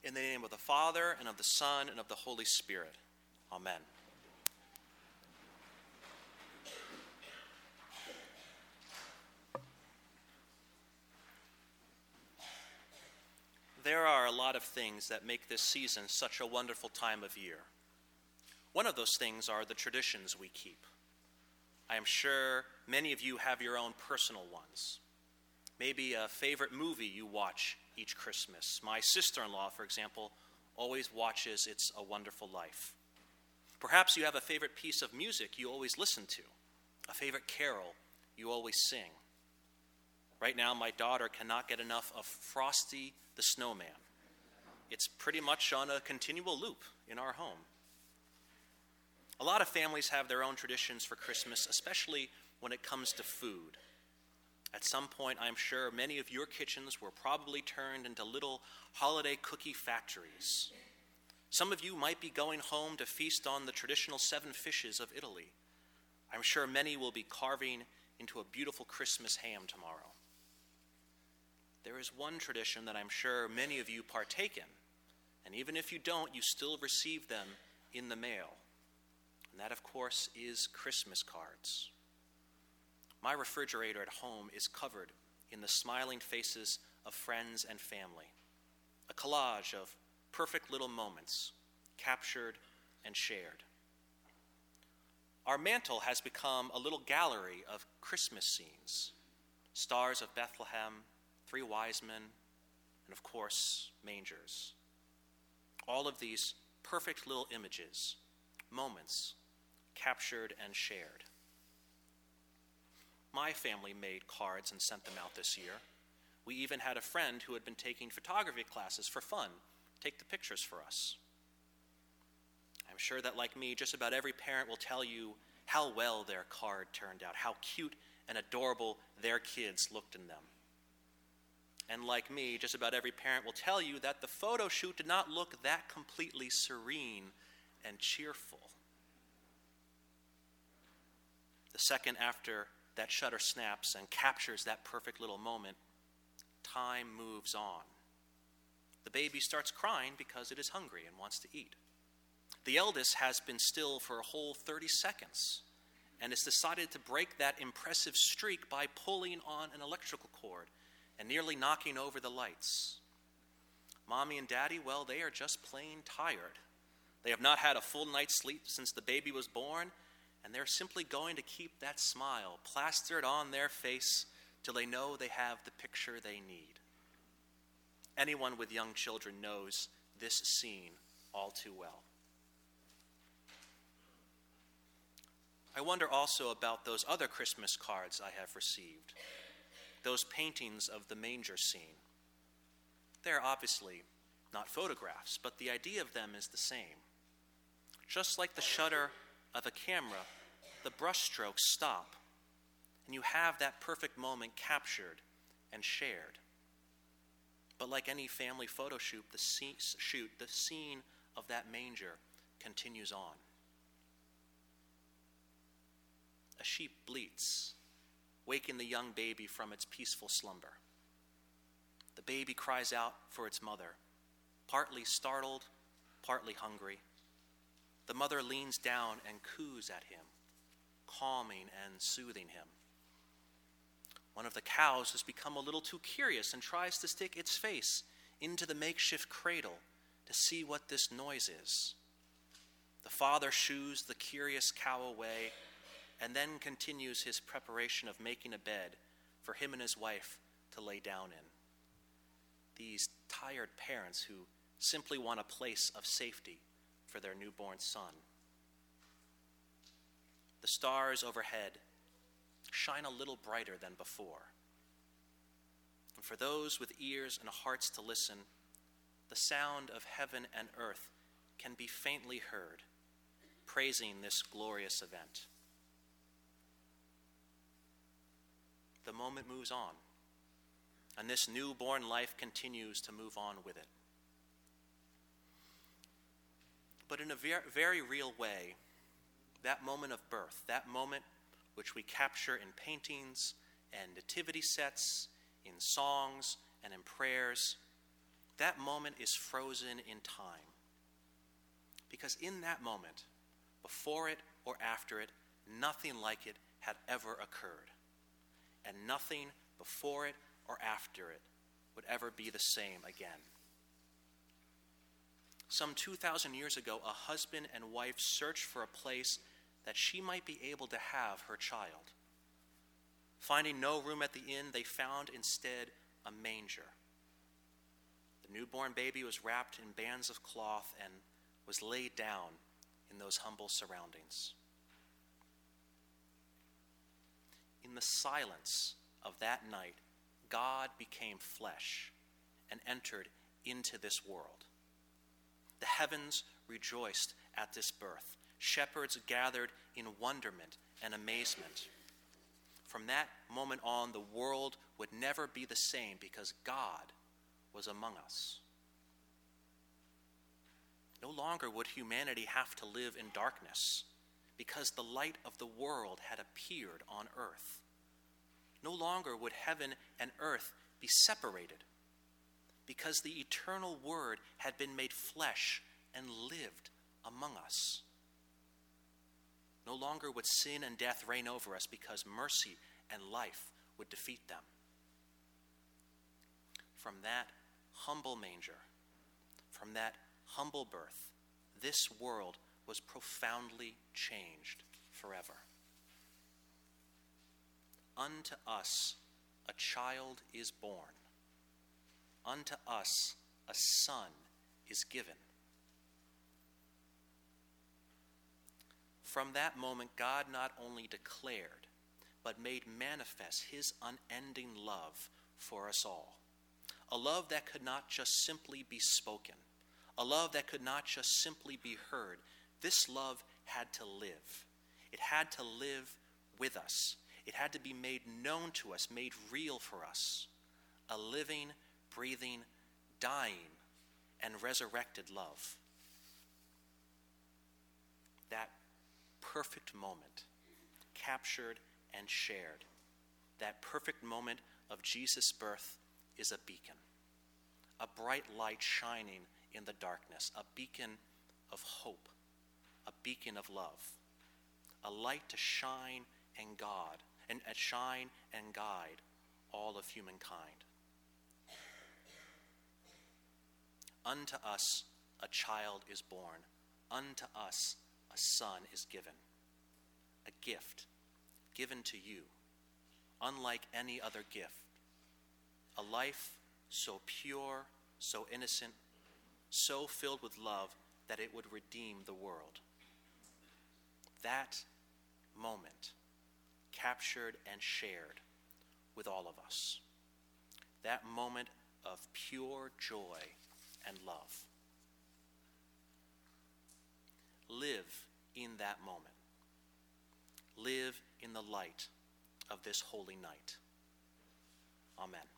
In the name of the Father, and of the Son, and of the Holy Spirit. Amen. There are a lot of things that make this season such a wonderful time of year. One of those things are the traditions we keep. I am sure many of you have your own personal ones. Maybe a favorite movie you watch each Christmas. My sister-in-law, for example, always watches It's a Wonderful Life. Perhaps you have a favorite piece of music you always listen to, a favorite carol you always sing. Right now, my daughter cannot get enough of Frosty the Snowman. It's pretty much on a continual loop in our home. A lot of families have their own traditions for Christmas, especially when it comes to food. At some point, I'm sure many of your kitchens were probably turned into little holiday cookie factories. Some of you might be going home to feast on the traditional 7 fishes of Italy. I'm sure many will be carving into a beautiful Christmas ham tomorrow. There is one tradition that I'm sure many of you partake in, and even if you don't, you still receive them in the mail. And that, of course, is Christmas cards. My refrigerator at home is covered in the smiling faces of friends and family, a collage of perfect little moments, captured and shared. Our mantle has become a little gallery of Christmas scenes, stars of Bethlehem, 3 wise men, and of course, mangers. All of these perfect little images, moments, captured and shared. My family made cards and sent them out this year. We even had a friend who had been taking photography classes for fun take the pictures for us. I'm sure that, like me, just about every parent will tell you how well their card turned out, how cute and adorable their kids looked in them. And like me, just about every parent will tell you that the photo shoot did not look that completely serene and cheerful. The second after that shutter snaps and captures that perfect little moment, time moves on. The baby starts crying because it is hungry and wants to eat. The eldest has been still for a whole 30 seconds and has decided to break that impressive streak by pulling on an electrical cord and nearly knocking over the lights. Mommy and Daddy, well, they are just plain tired. They have not had a full night's sleep since the baby was born, and they're simply going to keep that smile plastered on their face till they know they have the picture they need. Anyone with young children knows this scene all too well. I wonder also about those other Christmas cards I have received, those paintings of the manger scene. They're obviously not photographs, but the idea of them is the same. Just like the shutter of a camera, the brushstrokes stop, and you have that perfect moment captured and shared. But like any family photo shoot, the scene of that manger continues on. A sheep bleats, waking the young baby from its peaceful slumber. The baby cries out for its mother, partly startled, partly hungry. The mother leans down and coos at him, calming and soothing him. One of the cows has become a little too curious and tries to stick its face into the makeshift cradle to see what this noise is. The father shoos the curious cow away and then continues his preparation of making a bed for him and his wife to lay down in. These tired parents who simply want a place of safety for their newborn son. The stars overhead shine a little brighter than before. And for those with ears and hearts to listen, the sound of heaven and earth can be faintly heard, praising this glorious event. The moment moves on, and this newborn life continues to move on with it. But in a very real way, that moment of birth, that moment which we capture in paintings and nativity sets, in songs and in prayers, that moment is frozen in time. Because in that moment, before it or after it, nothing like it had ever occurred. And nothing before it or after it would ever be the same again. Some 2,000 years ago, a husband and wife searched for a place that she might be able to have her child. Finding no room at the inn, they found instead a manger. The newborn baby was wrapped in bands of cloth and was laid down in those humble surroundings. In the silence of that night, God became flesh and entered into this world. The heavens rejoiced at this birth. Shepherds gathered in wonderment and amazement. From that moment on, the world would never be the same because God was among us. No longer would humanity have to live in darkness because the light of the world had appeared on earth. No longer would heaven and earth be separated because the eternal Word had been made flesh and lived among us. No longer would sin and death reign over us because mercy and life would defeat them. From that humble manger, from that humble birth, this world was profoundly changed forever. Unto us a child is born. Unto us a son is given. From that moment, God not only declared, but made manifest his unending love for us all. A love that could not just simply be spoken. A love that could not just simply be heard. This love had to live. It had to live with us. It had to be made known to us, made real for us. A living, breathing, dying, and resurrected love. That perfect moment, captured and shared. That perfect moment of Jesus' birth is a beacon. A bright light shining in the darkness. A beacon of hope. A beacon of love. A light to shine and shine and guide all of humankind. Unto us a child is born. Unto us a son is given. A gift given to you, unlike any other gift. A life so pure, so innocent, so filled with love that it would redeem the world. That moment captured and shared with all of us. That moment of pure joy and love. Live in that moment. Live in the light of this holy night. Amen.